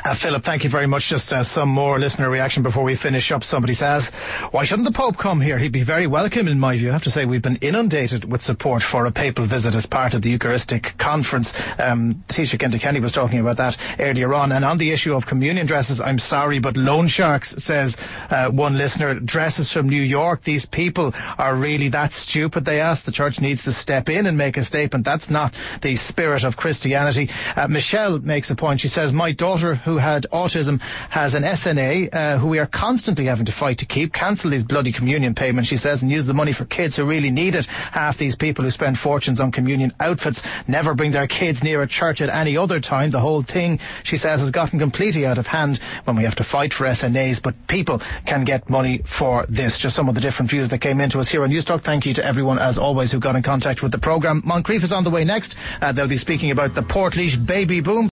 Philip, thank you very much. Just some more listener reaction before we finish up. Somebody says, why shouldn't the Pope come here? He'd be very welcome in my view. I have to say we've been inundated with support for a papal visit as part of the Eucharistic Conference. Taoiseach Enda Kenny was talking about that earlier on. And on the issue of communion dresses, I'm sorry, but loan sharks, says one listener, dresses from New York. These people are really that stupid, they ask. The church needs to step in and make a statement. That's not the spirit of Christianity. Michelle makes a point. She says, my daughter, who had autism, has an SNA who we are constantly having to fight to keep. Cancel these bloody communion payments, she says, and use the money for kids who really need it. Half these people who spend fortunes on communion outfits never bring their kids near a church at any other time. The whole thing, she says, has gotten completely out of hand when we have to fight for SNAs, but people can get money for this. Just some of the different views that came into us here on Newstalk. Thank you to everyone, as always, who got in contact with the programme. Moncrief is on the way next. They'll be speaking about the Portlaoise baby boom.